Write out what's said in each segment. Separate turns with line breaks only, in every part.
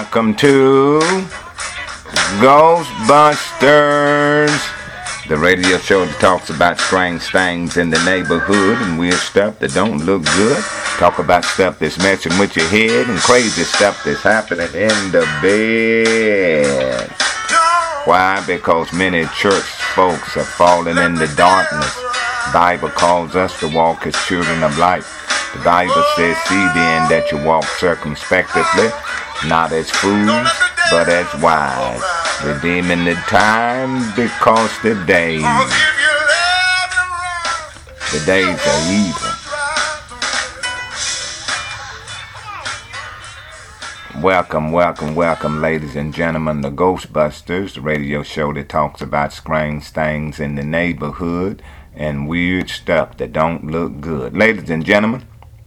Welcome to Ghostbusters, the radio show that talks about strange things in the neighborhood and weird stuff that don't look good. Talk about stuff that's messing with your head and crazy stuff that's happening in the bed. Why? Because many church folks are falling into darkness. The Bible calls us to walk as children of light. The Bible says, see then that you walk circumspectly, not as fools, but as wise, redeeming the time because the days are evil. Welcome, ladies and gentlemen, to Ghostbusters, the radio show that talks about strange things in the neighborhood and weird stuff that don't look good. Ladies and gentlemen,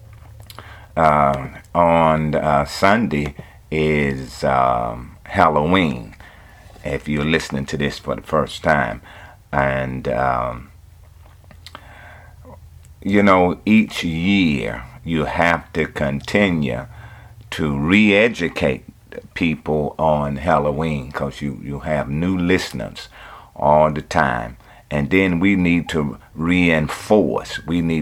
on Sunday is Halloween, if you're listening to this for the first time. And, each year you have to continue to re-educate people on Halloween because you have new listeners all the time. And then we need to reinforce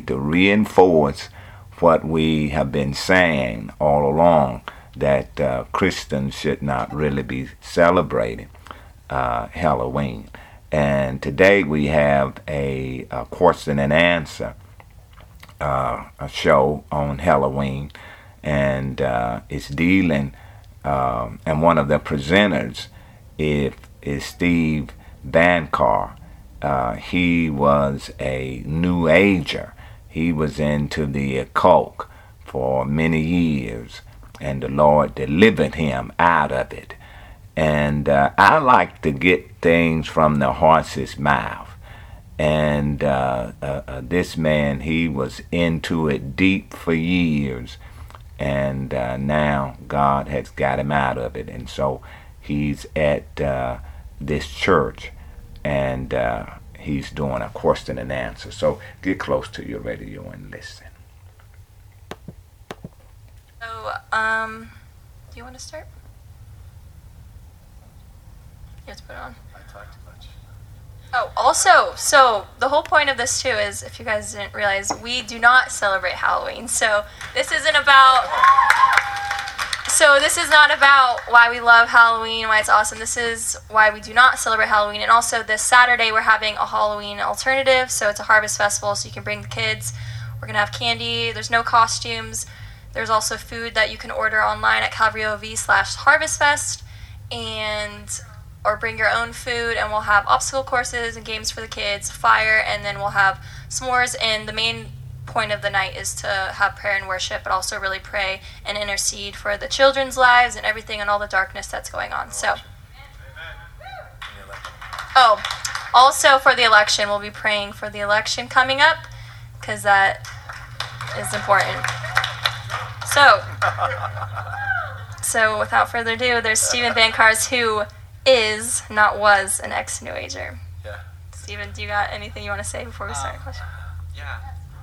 what we have been saying all along, that Christians should not really be celebrating Halloween. And today we have a question and answer a show on Halloween, and it's dealing, and one of the presenters is Steve Bankar. He was a New Ager. He was into the occult for many years, and the Lord delivered him out of it. And I like to get things from the horse's mouth. And this man, he was into it deep for years, and now God has got him out of it. And so he's at this church, and he's doing a question and answer. So get close to your radio and listen.
So, do you want to start? You have to put it on.
I talk too much.
Oh, also, so the whole point of this too is, if you guys didn't realize, we do not celebrate Halloween. So this is not about why we love Halloween, why it's awesome. This is why we do not celebrate Halloween. And also this Saturday we're having a Halloween alternative. So it's a harvest festival, so you can bring the kids. We're going to have candy. There's no costumes. There's also food that you can order online at calvaryov/harvestfest, or bring your own food, and we'll have obstacle courses and games for the kids, fire, and then we'll have s'mores. And the main point of the night is to have prayer and worship, but also really pray and intercede for the children's lives and everything and all the darkness that's going on. So, also for the election, we'll be praying for the election coming up, because that is important. So without further ado, there's Stephen Bankars, who is, not was, an ex-New Ager.
Yeah.
Stephen, do you got anything you want to say before we start the question?
Yeah.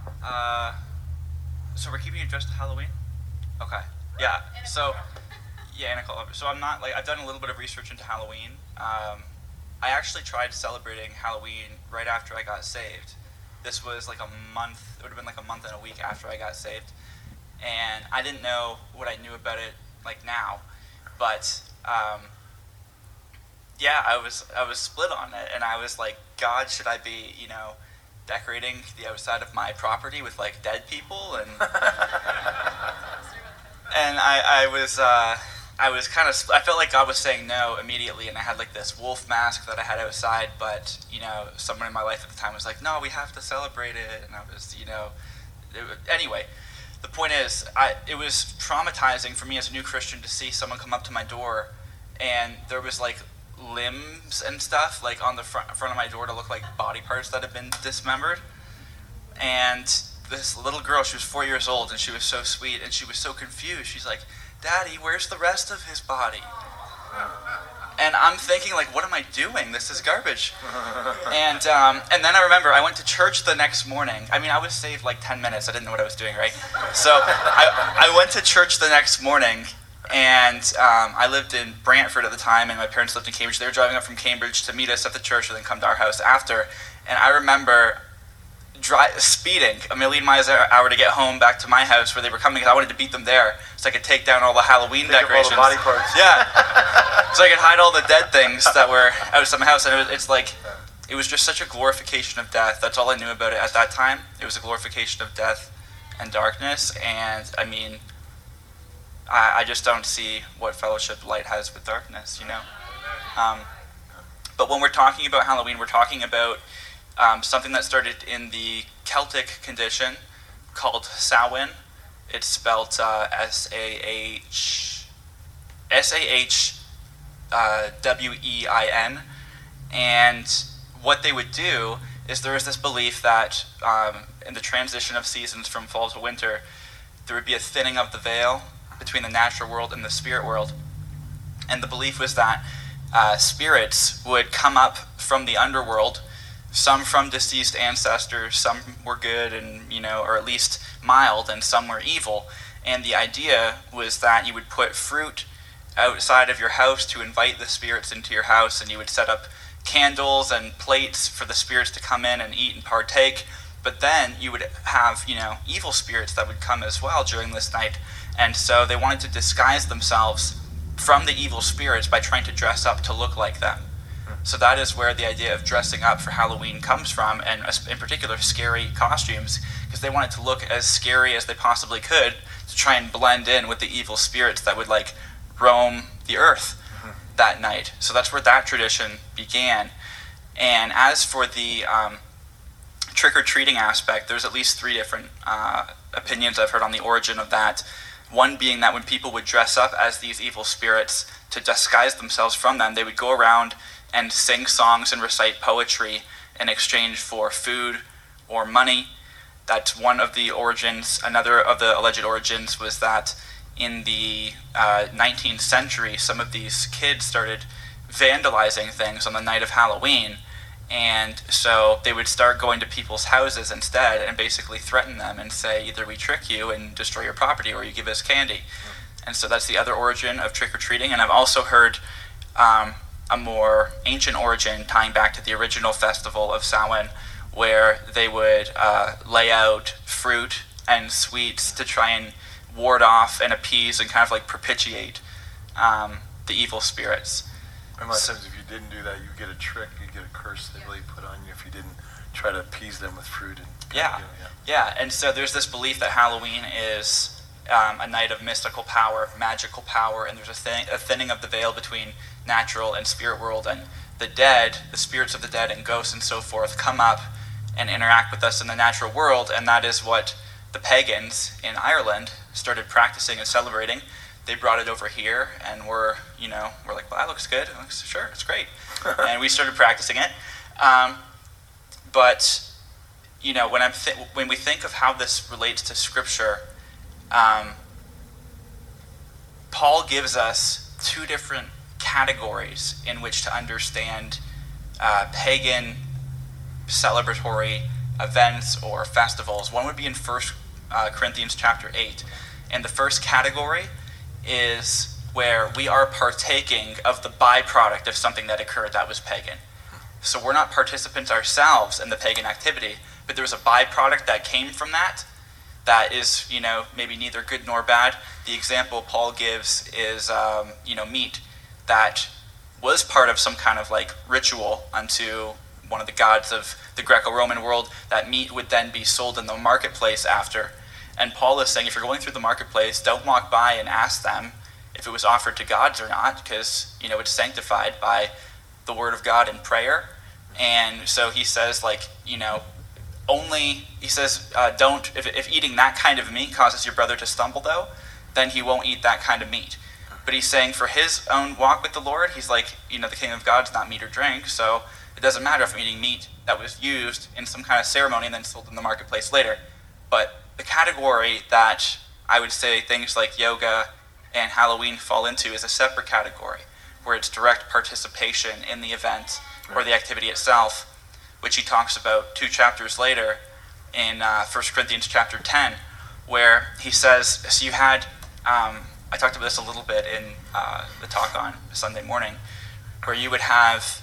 So we're keeping it dressed to Halloween? Okay. Yeah. So, yeah, Nicole. So I've done a little bit of research into Halloween. I actually tried celebrating Halloween right after I got saved. This was it would have been like a month and a week after I got saved. And I didn't know what I knew about it now. But, yeah, I was split on it. And I was like, God, should I be, decorating the outside of my property with dead people? And and I was kind of, I felt like God was saying no immediately, and I had this wolf mask that I had outside, but someone in my life at the time was like, no, we have to celebrate it. And I was anyway, the point is, it was traumatizing for me as a new Christian to see someone come up to my door, and there was limbs and stuff on the front of my door to look like body parts that had been dismembered. And this little girl, she was 4 years old, and she was so sweet, and she was so confused. She's like, Daddy, where's the rest of his body? And I'm thinking, what am I doing? This is garbage. And then I remember I went to church the next morning. I mean, I was saved 10 minutes. I didn't know what I was doing, right? So I went to church the next morning, And I lived in Brantford at the time, and my parents lived in Cambridge. They were driving up from Cambridge to meet us at the church and then come to our house after. And I remember speeding a million miles an hour to get home back to my house where they were coming, because I wanted to beat them there so I could take down all the Halloween decorations.
All the body parts.
Yeah. So I could hide all the dead things that were outside my house. And it's like, it was just such a glorification of death. That's all I knew about it at that time. It was a glorification of death and darkness. And I mean, I just don't see what fellowship light has with darkness, you know? But when we're talking about Halloween, we're talking about something that started in the Celtic condition called Samhain. It's spelled Sahwein. And what they would do is there was this belief that in the transition of seasons from fall to winter, there would be a thinning of the veil between the natural world and the spirit world. And the belief was that spirits would come up from the underworld, some from deceased ancestors, some were good and, you know, or at least mild, and some were evil. And the idea was that you would put fruit outside of your house to invite the spirits into your house, and you would set up candles and plates for the spirits to come in and eat and partake. But then you would have, you know, evil spirits that would come as well during this night. And so they wanted to disguise themselves from the evil spirits by trying to dress up to look like them. So that is where the idea of dressing up for Halloween comes from, and in particular scary costumes, because they wanted to look as scary as they possibly could to try and blend in with the evil spirits that would like roam the earth that night. So that's where that tradition began. And as for the trick-or-treating aspect, there's at least three different opinions I've heard on the origin of that. One being that when people would dress up as these evil spirits to disguise themselves from them, they would go around and sing songs and recite poetry in exchange for food or money. That's one of the origins. Another of the alleged origins was that in the 19th century, some of these kids started vandalizing things on the night of Halloween. And so they would start going to people's houses instead and basically threaten them and say, either we trick you and destroy your property or you give us candy. And so that's the other origin of trick-or-treating. And I've also heard a more ancient origin tying back to the original festival of Samhain, where they would lay out fruit and sweets to try and ward off and appease and kind of like propitiate the evil spirits.
And a lot of times if you didn't do that, you get a trick, you get a curse they really put on you if you didn't try to appease them with fruit. And
yeah. And so there's this belief that Halloween is a night of mystical power, magical power, and there's a thinning of the veil between natural and spirit world, and the dead, the spirits of the dead and ghosts and so forth, come up and interact with us in the natural world, and that is what the pagans in Ireland started practicing and celebrating. They brought it over here, and we're like, well, that looks good. Sure, it's great. And we started practicing it. But, you know, when we think of how this relates to Scripture, Paul gives us two different categories in which to understand pagan celebratory events or festivals. One would be in 1 Corinthians chapter 8. And the first category is where we are partaking of the byproduct of something that occurred that was pagan. So we're not participants ourselves in the pagan activity, but there's a byproduct that came from that is, you know, maybe neither good nor bad. The example Paul gives is, meat that was part of some kind of like ritual unto one of the gods of the Greco-Roman world. That meat would then be sold in the marketplace after. And Paul is saying, if you're going through the marketplace, don't walk by and ask them if it was offered to gods or not, because, you know, it's sanctified by the word of God and prayer. And so he says, like, you know, don't, if eating that kind of meat causes your brother to stumble, though, then he won't eat that kind of meat. But he's saying for his own walk with the Lord, he's like, you know, the kingdom of God's not meat or drink, so it doesn't matter if I'm eating meat that was used in some kind of ceremony and then sold in the marketplace later. But the category that I would say things like yoga and Halloween fall into is a separate category, where it's direct participation in the event or the activity itself, which he talks about 2 chapters later in 1 Corinthians chapter 10, where he says, so you had I talked about this a little bit in the talk on Sunday morning, where you would have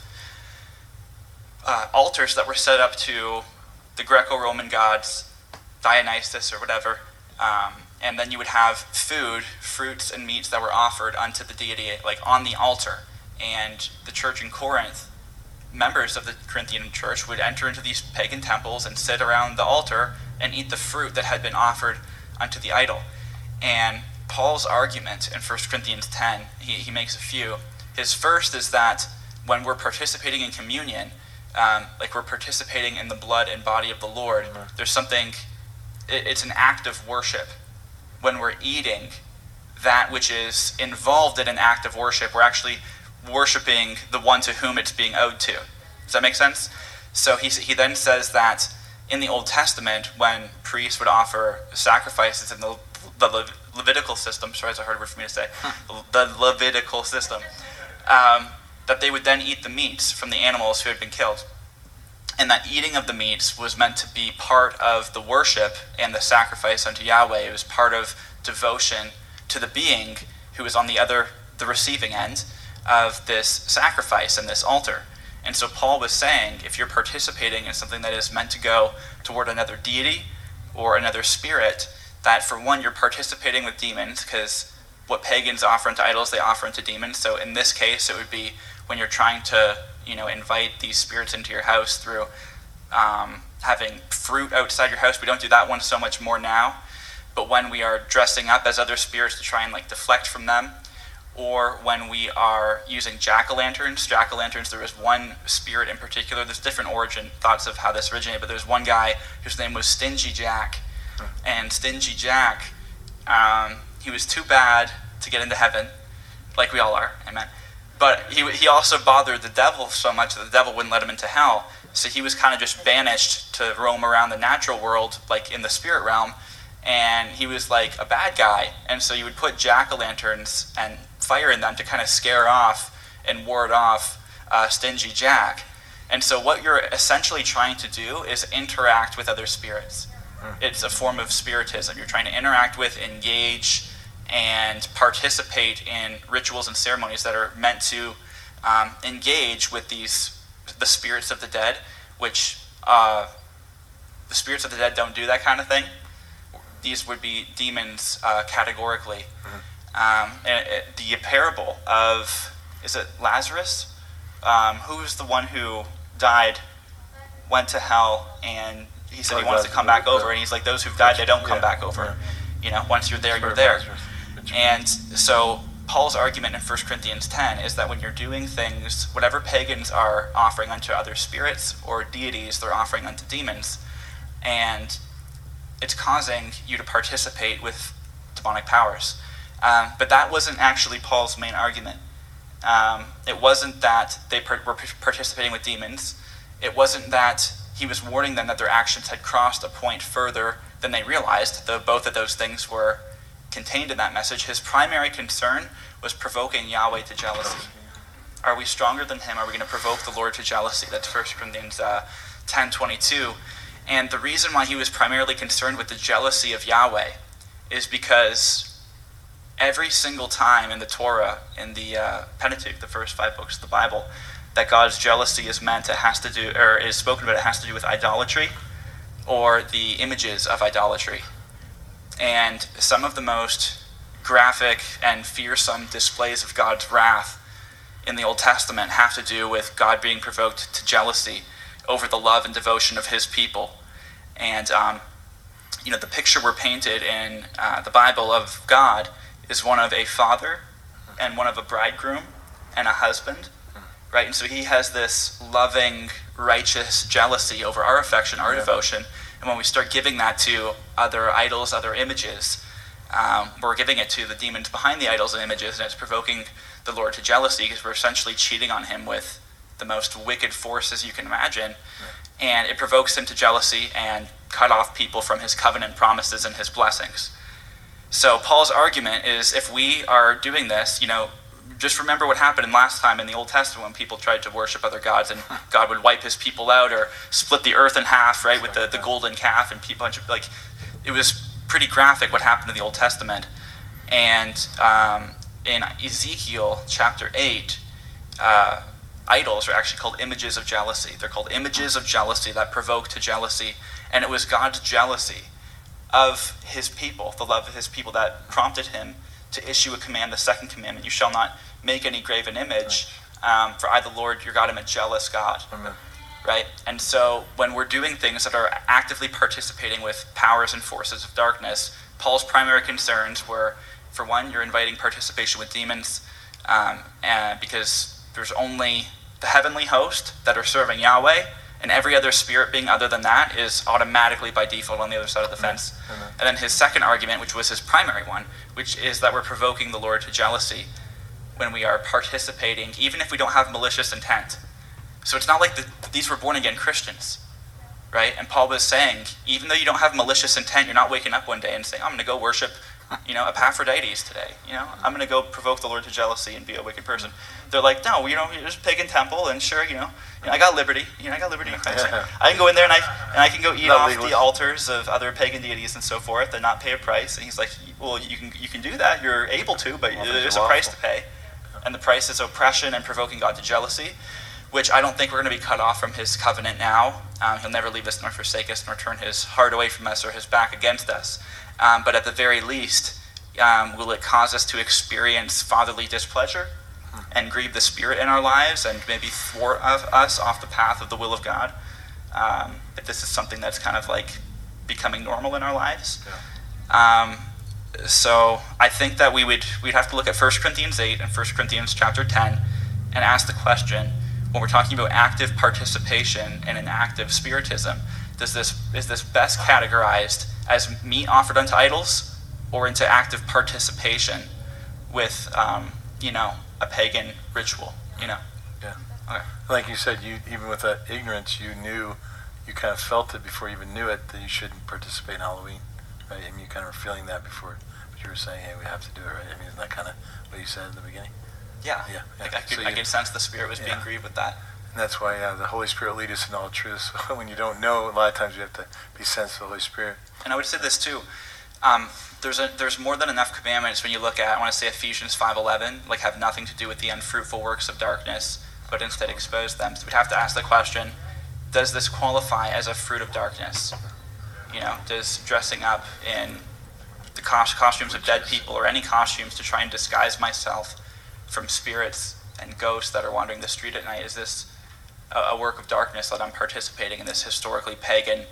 altars that were set up to the Greco-Roman gods, Dionysus or whatever, and then you would have food, fruits and meats that were offered unto the deity, like on the altar. And the church in Corinth, members of the Corinthian church, would enter into these pagan temples and sit around the altar and eat the fruit that had been offered unto the idol. And Paul's argument in 1 Corinthians 10, he makes a few. His first is that when we're participating in communion, like we're participating in the blood and body of the Lord, there's something, it's an act of worship. When we're eating that which is involved in an act of worship, we're actually worshiping the one to whom it's being owed to. Does that make sense? So he then says that in the Old Testament, when priests would offer sacrifices in the Levitical system, sorry, it's a hard word for me to say, the Levitical system, that they would then eat the meats from the animals who had been killed. And that eating of the meats was meant to be part of the worship and the sacrifice unto Yahweh. It was part of devotion to the being who is on the receiving end of this sacrifice and this altar. And so Paul was saying, if you're participating in something that is meant to go toward another deity or another spirit, that for one, you're participating with demons, because what pagans offer unto idols, they offer unto demons. So in this case, it would be when you're trying to, invite these spirits into your house through having fruit outside your house. We don't do that one so much more now. But when we are dressing up as other spirits to try and deflect from them, or when we are using jack-o'-lanterns. Jack-o'-lanterns, there was one spirit in particular. There's different origin thoughts of how this originated, but there's one guy whose name was Stingy Jack. And Stingy Jack, he was too bad to get into heaven, like we all are, amen. But he also bothered the devil so much that the devil wouldn't let him into hell. So he was kind of just banished to roam around the natural world, like in the spirit realm, and he was like a bad guy. And so you would put jack-o'-lanterns and fire in them to kind of scare off and ward off Stingy Jack. And so what you're essentially trying to do is interact with other spirits. It's a form of spiritism. You're trying to interact with, engage, and participate in rituals and ceremonies that are meant to engage with the spirits of the dead, which the spirits of the dead don't do that kind of thing. These would be demons categorically. The parable of, is it Lazarus? Who's the one who died, went to hell, and he said he wants to come back over, and he's like, those who've died, they don't come back over. Once you're there, you're there. And so Paul's argument in 1 Corinthians 10 is that when you're doing things, whatever pagans are offering unto other spirits or deities, they're offering unto demons. And it's causing you to participate with demonic powers. But that wasn't actually Paul's main argument. It wasn't that they were participating with demons. It wasn't that he was warning them that their actions had crossed a point further than they realized, though both of those things were contained in that message. His primary concern was provoking Yahweh to jealousy. Are we stronger than him? Are we going to provoke the Lord to jealousy? That's 1 Corinthians 10:22. And the reason why he was primarily concerned with the jealousy of Yahweh is because every single time in the Torah, in the Pentateuch, the first 5 books of the Bible, that God's jealousy is is spoken about, it has to do with idolatry or the images of idolatry. And some of the most graphic and fearsome displays of God's wrath in the Old Testament have to do with God being provoked to jealousy over the love and devotion of his people. And the picture we're painted in the Bible of God is one of a father and one of a bridegroom and a husband, right? And so he has this loving, righteous jealousy over our affection, our devotion. And when we start giving that to other idols, other images, we're giving it to the demons behind the idols and images, and it's provoking the Lord to jealousy because we're essentially cheating on him with the most wicked forces you can imagine. And it provokes him to jealousy and cut off people from his covenant promises and his blessings. So Paul's argument is, if we are doing this, just remember what happened last time in the Old Testament when people tried to worship other gods and God would wipe his people out or split the earth in half, right, with the golden calf and a bunch of, it was pretty graphic what happened in the Old Testament. And in Ezekiel chapter 8, idols are actually called images of jealousy. They're called images of jealousy that provoke to jealousy. And it was God's jealousy of his people, the love of his people, that prompted him to issue a command, the second commandment: you shall not make any graven image, for I, the Lord your God, am a jealous God.
Amen.
Right? And so when we're doing things that are actively participating with powers and forces of darkness, Paul's primary concerns were, for one, you're inviting participation with demons, because there's only the heavenly host that are serving Yahweh, and every other spirit being other than that is automatically by default on the other side of the fence.
Amen.
And then his second argument, which was his primary one, which is that we're provoking the Lord to jealousy when we are participating, even if we don't have malicious intent. So it's not like these were born-again Christians, right? And Paul was saying, even though you don't have malicious intent, you're not waking up one day and saying, I'm going to go worship, Epaphroditus today. I'm going to go provoke the Lord to jealousy and be a wicked person. They're like, no, there's a pagan temple, and sure, I got liberty. I got liberty. I can go in there and I can go eat
Not
off
legally.
the altars of other pagan deities and so forth, and not pay a price. And he's like, well, you can do that. You're able to, but there's a price to pay, and the price is oppression and provoking God to jealousy, which I don't think we're going to be cut off from his covenant now. He'll never leave us nor forsake us, nor turn his heart away from us or his back against us. But at the very least, will it cause us to experience fatherly displeasure and grieve the Spirit in our lives and maybe thwart us off the path of the will of God? If this is something that's kind of like becoming normal in our lives.
Yeah.
So I think that we'd have to look at 1 Corinthians 8 and 1 Corinthians chapter 10 and ask the question, when we're talking about active participation in an active spiritism, is this best categorized as meat offered unto idols, or into active participation with a pagan ritual?
Yeah.
Okay.
Like you said, even with that ignorance, you kind of felt it before you even knew it that you shouldn't participate in Halloween, right? I mean, you kind of were feeling that before, but you were saying, hey, we have to do it, right? I mean, isn't that kind of what you said in the beginning?
Yeah.
Yeah.
Like I could sense the Spirit was being grieved with that.
And that's why the Holy Spirit lead us in all truth. So when you don't know, a lot of times you have to be sensitive to the Holy Spirit.
And I would say this too. There's more than enough commandments when you look at, I want to say Ephesians 5:11, like have nothing to do with the unfruitful works of darkness, but instead expose them. So we'd have to ask the question, does this qualify as a fruit of darkness? Does dressing up in the costumes of dead people or any costumes to try and disguise myself from spirits and ghosts that are wandering the street at night, is this a work of darkness that I'm participating in this historically pagan,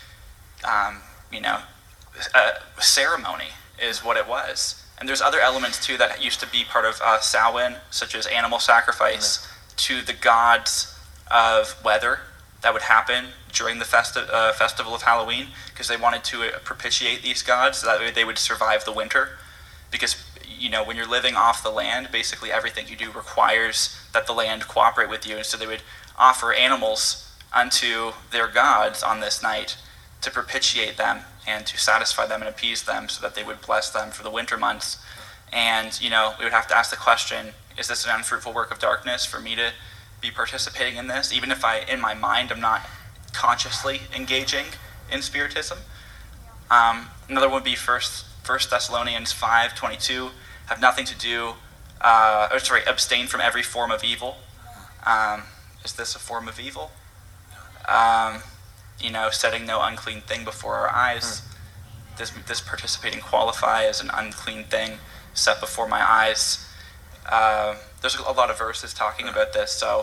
ceremony is what it was. And there's other elements too that used to be part of Samhain, such as animal sacrifice to the gods of weather that would happen during the festival of Halloween, because they wanted to propitiate these gods so that way they would survive the winter. Because when you're living off the land, basically everything you do requires that the land cooperate with you, and so they would offer animals unto their gods on this night to propitiate them and to satisfy them and appease them so that they would bless them for the winter months. And, we would have to ask the question, is this an unfruitful work of darkness for me to be participating in this, even if in my mind, I'm not consciously engaging in spiritism? Another one would be 1 Thessalonians 5:22, have nothing to do, abstain from every form of evil. Is this a form of evil? Setting no unclean thing before our eyes. This participating qualify as an unclean thing set before my eyes. There's a lot of verses talking about this, so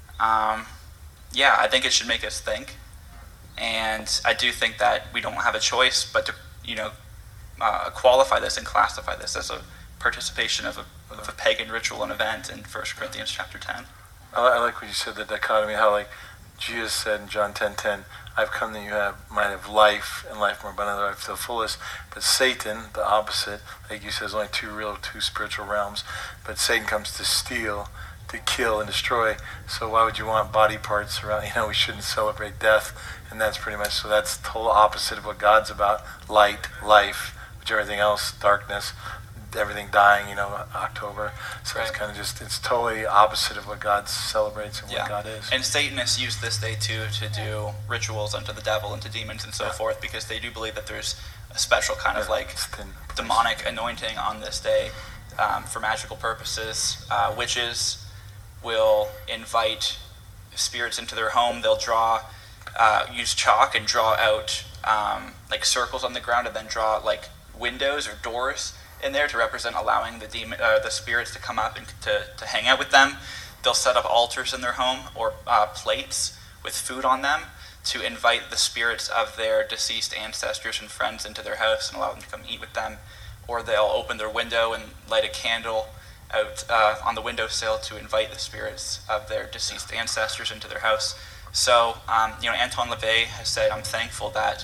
I think it should make us think. And I do think that we don't have a choice but to, qualify this and classify this as a participation of a pagan ritual and event in 1 Corinthians chapter 10.
I like what you said, the dichotomy, how like Jesus said in John 10:10, I've come that you might have life and life more abundantly, life to the fullest. But Satan, the opposite, like you said, there's only two spiritual realms. But Satan comes to steal, to kill, and destroy. So why would you want body parts around? We shouldn't celebrate death. And that's pretty much, so that's the total opposite of what God's about. Light, life, which everything else, darkness. everything dying, October. So it's kind of it's totally opposite of what God celebrates and what God is.
And Satanists use this day too to do rituals unto the devil and to demons and so forth, because they do believe that there's a special kind of demonic anointing on this day for magical purposes. Witches will invite spirits into their home. They'll use chalk and draw out circles on the ground, and then draw windows or doors in there to represent allowing the spirits to come up and to hang out with them. They'll set up altars in their home or plates with food on them to invite the spirits of their deceased ancestors and friends into their house and allow them to come eat with them. Or they'll open their window and light a candle out on the windowsill to invite the spirits of their deceased ancestors into their house. So, Anton LaVey has said, I'm thankful that,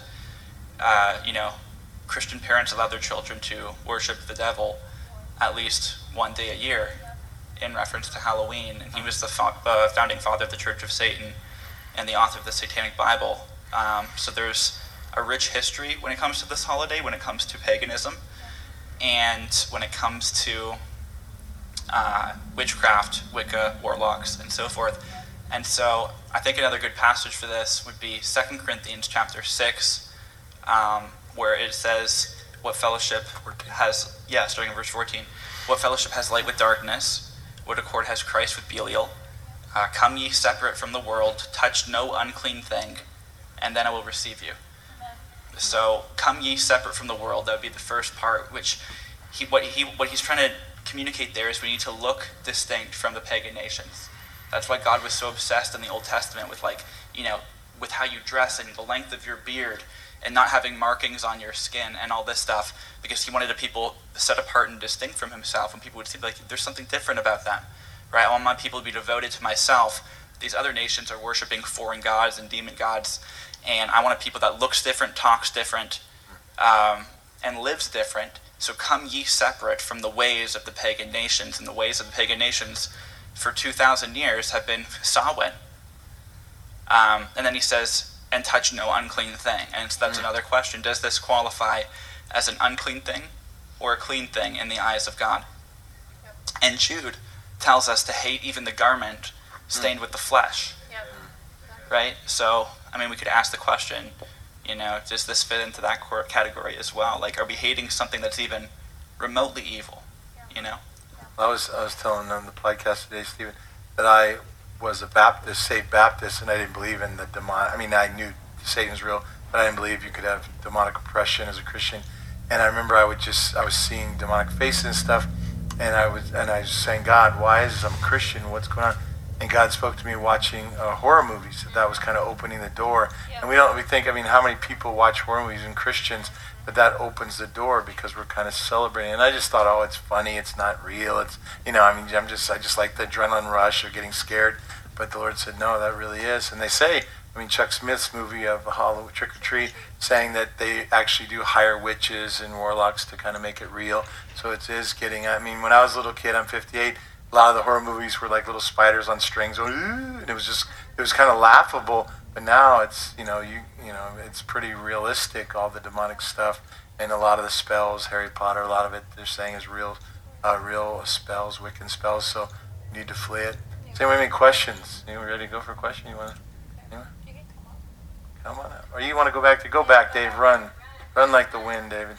Christian parents allow their children to worship the devil at least one day a year in reference to Halloween. And he was the founding father of the Church of Satan and the author of the Satanic Bible. So there's a rich history when it comes to this holiday, when it comes to paganism, and when it comes to witchcraft, Wicca, warlocks, and so forth. And so I think another good passage for this would be 2 Corinthians chapter 6, where it says, what fellowship has, starting in verse 14, what fellowship has light with darkness? What accord has Christ with Belial? Come ye separate from the world, touch no unclean thing, and then I will receive you. So, come ye separate from the world, that would be the first part, which what he's trying to communicate there is we need to look distinct from the pagan nations. That's why God was so obsessed in the Old Testament with with how you dress and the length of your beard and not having markings on your skin and all this stuff, because he wanted a people set apart and distinct from himself, and people would see there's something different about them, right? I want my people to be devoted to myself. These other nations are worshiping foreign gods and demon gods, and I want a people that looks different, talks different, and lives different. So come ye separate from the ways of the pagan nations, and the ways of the pagan nations for 2,000 years have been Samhain. And then he says, and touch no unclean thing. And so that's another question. Does this qualify as an unclean thing or a clean thing in the eyes of God? Yep. And Jude tells us to hate even the garment stained with the flesh. Yep. Right? So, we could ask the question, does this fit into that category as well? Are we hating something that's even remotely evil?
I was telling on the podcast today, Stephen, that I was a Baptist, saved Baptist, and I didn't believe in the demonic. I knew Satan's real, but I didn't believe you could have demonic oppression as a Christian. And I remember I was seeing demonic faces and stuff, and I was saying, God, why is this? I'm a Christian. What's going on? And God spoke to me watching horror movies. That was kind of opening the door. Yep. And we think, how many people watch horror movies and Christians? But that opens the door because we're kind of celebrating. And I just thought, oh, it's funny, it's not real. It's, I just like the adrenaline rush of getting scared. But the Lord said, no, that really is. And they say, Chuck Smith's movie of Halloween Trick or Treat, saying that they actually do hire witches and warlocks to kind of make it real. So it is getting, when I was a little kid, I'm 58, a lot of the horror movies were like little spiders on strings, and it was kind of laughable. But now it's, it's pretty realistic, all the demonic stuff, and a lot of the spells, Harry Potter, a lot of it they're saying is real spells, Wiccan spells. So you need to flee it. Does anyone have any questions? Anyone ready to go for a question? You want to? Anyone? Come on out. Or you want to go back? Go back, Dave. Run like the wind, David.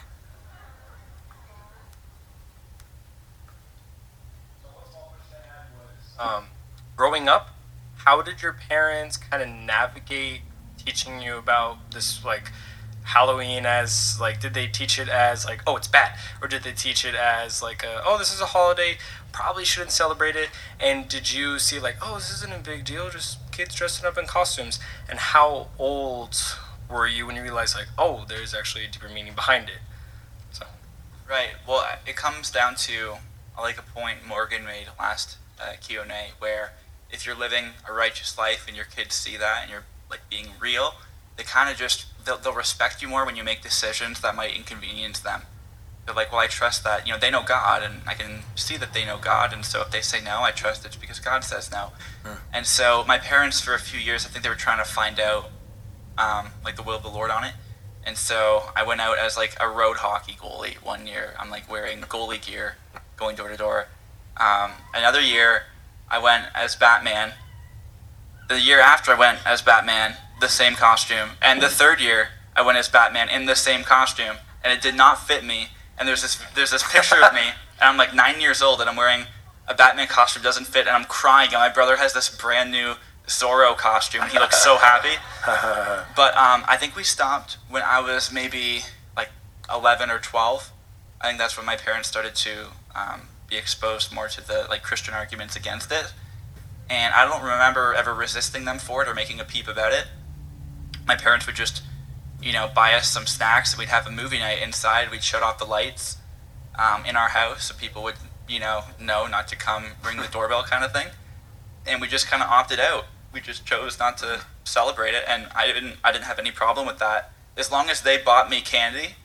Growing up, how did your parents kind of navigate teaching you about this, Halloween as, did they teach it as, oh, it's bad? Or did they teach it as, oh, this is a holiday, probably shouldn't celebrate it? And did you see, oh, this isn't a big deal, just kids dressing up in costumes? And how old were you when you realized, oh, there's actually a deeper meaning behind it? So.
Right. Well, it comes down to, I like a point Morgan made last Q&A, where if you're living a righteous life and your kids see that and you're being real, they kind of just they'll respect you more when you make decisions that might inconvenience them. They're like, well, I trust that they know God, and I can see that they know God, and so if they say no, I trust it's because God says no. And so my parents, for a few years, I think they were trying to find out the will of the Lord on it, And so I went out as like a road hockey goalie one year. I'm like wearing goalie gear, going door to door. Another year, I went as Batman. The year after I went as Batman, the same costume. And the third year, I went as Batman in the same costume, and it did not fit me. And there's this picture of me, and I'm like 9 years old, and I'm wearing a Batman costume, doesn't fit, and I'm crying. And my brother has this brand new Zorro costume, and he looks so happy. But I think we stopped when I was maybe like 11 or 12. I think that's when my parents started to be exposed more to the like Christian arguments against it. And I don't remember ever resisting them for it or making a peep about it. My parents would just, buy us some snacks, and we'd have a movie night inside. We'd shut off the lights in our house so people would, know not to come ring the doorbell kind of thing. And we just kind of opted out. We just chose not to celebrate it, and I didn't have any problem with that. As long as they bought me candy.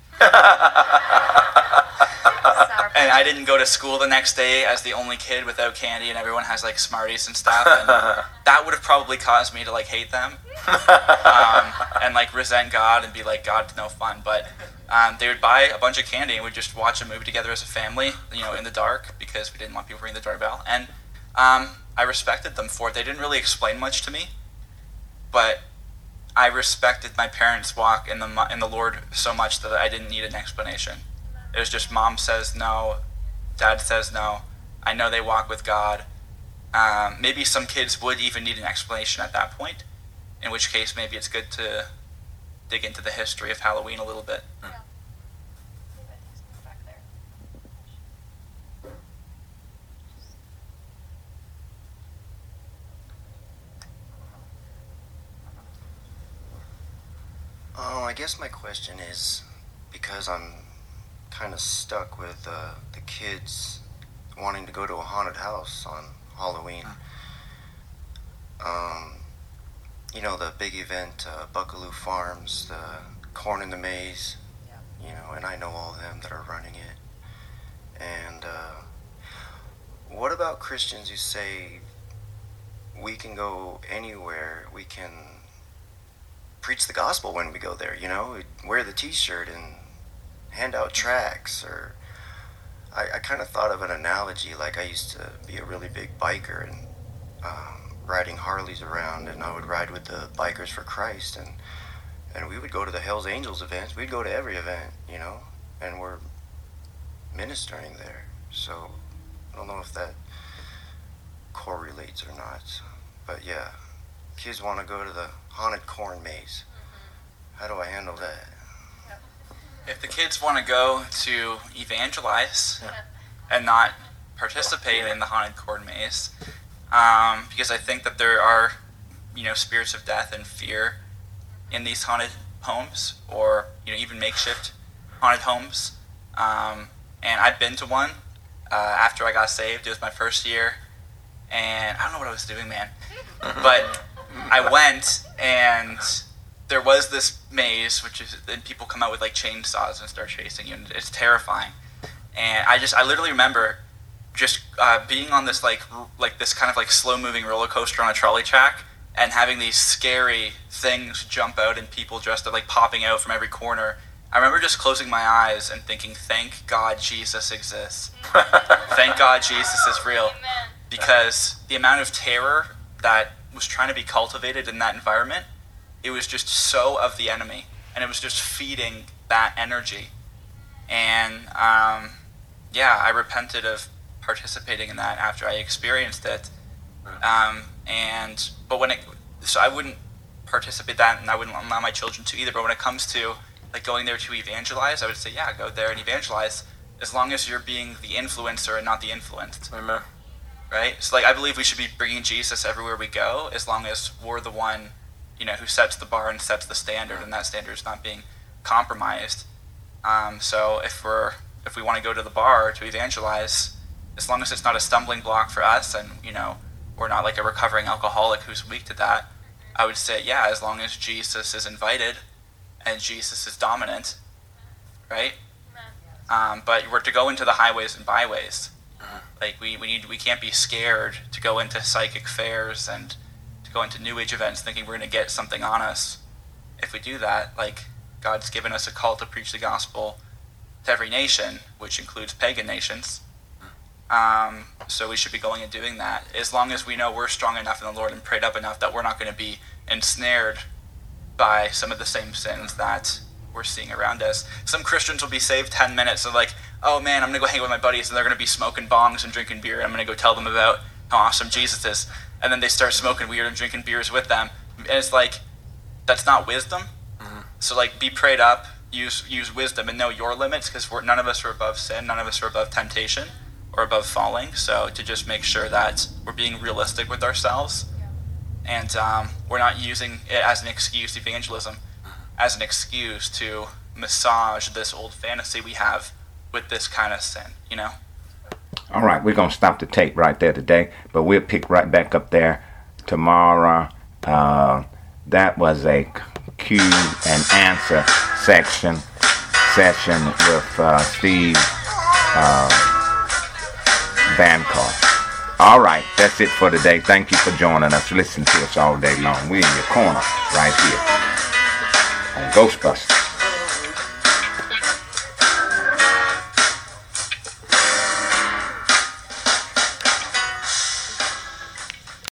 And I didn't go to school the next day as the only kid without candy, and everyone has like Smarties and stuff. And that would have probably caused me to like hate them and like resent God and be like, God's no fun. But they would buy a bunch of candy, and we'd just watch a movie together as a family, in the dark, because we didn't want people ringing the doorbell. And I respected them for it. They didn't really explain much to me, but I respected my parents' walk in the Lord so much that I didn't need an explanation. It was just mom says no, dad says no. I know they walk with God. Maybe some kids would even need an explanation at that point, in which case maybe it's good to dig into the history of Halloween a little bit.
Yeah.
I guess my question is, because I'm kind of stuck with the kids wanting to go to a haunted house on Halloween. The big event, Buckaloo Farms, the Corn in the Maze, and I know all of them that are running it. And what about Christians who say we can go anywhere, we can preach the gospel when we go there, wear the t-shirt and hand out tracts? Or I kind of thought of an analogy, like I used to be a really big biker and riding Harleys around, and I would ride with the Bikers for Christ, and we would go to the Hells Angels events. We'd go to every event, and we're ministering there. So I don't know if that correlates or not, but yeah, kids want to go to the haunted corn maze. How do I handle that?
If the kids want to go to evangelize and not participate in the haunted corn maze, because I think that there are, spirits of death and fear in these haunted homes, or even makeshift haunted homes. And I've been to one after I got saved. It was my first year, and I don't know what I was doing, man, but I went, and there was this maze, and people come out with like chainsaws and start chasing you, and it's terrifying. And I literally remember just being on this like this kind of like slow moving roller coaster on a trolley track, and having these scary things jump out and people dressed up like popping out from every corner. I remember just closing my eyes and thinking, thank God Jesus exists. Thank God Jesus is real. Because the amount of terror that was trying to be cultivated in that environment, it was just so of the enemy, and it was just feeding that energy. And I repented of participating in that after I experienced it. So I wouldn't participate in that, and I wouldn't allow my children to either. But when it comes to like going there to evangelize, I would say, yeah, go there and evangelize, as long as you're being the influencer and not the influenced.
Amen.
Right? So like I believe we should be bringing Jesus everywhere we go, as long as we're the one, who sets the bar and sets the standard, and that standard is not being compromised. So if we want to go to the bar to evangelize, as long as it's not a stumbling block for us, and we're not like a recovering alcoholic who's weak to that, I would say, yeah, as long as Jesus is invited and Jesus is dominant, right? But we're to go into the highways and byways. Like we can't be scared to go into psychic fairs and to go into New Age events thinking we're going to get something on us. If we do that, like God's given us a call to preach the gospel to every nation, which includes pagan nations. So we should be going and doing that, as long as we know we're strong enough in the Lord and prayed up enough that we're not going to be ensnared by some of the same sins that we're seeing around us. Some Christians will be saved 10 minutes. They're like, oh man, I'm going to go hang out with my buddies, and they're going to be smoking bongs and drinking beer, and I'm going to go tell them about how awesome Jesus is. And then they start smoking weird and drinking beers with them. And it's like, that's not wisdom. So like, be prayed up, use wisdom, and know your limits, because none of us are above sin, none of us are above temptation or above falling. So to just make sure that we're being realistic with ourselves, and we're not using it as an excuse, evangelism, as an excuse to massage this old fantasy we have with this kind of sin, you know?
All right, we're going to stop the tape right there today, but we'll pick right back up there tomorrow. That was a Q and answer session with Steve Bancock. All right, that's it for today. Thank you for joining us. Listen to us all day long. We're in your corner right here on Ghostbusters.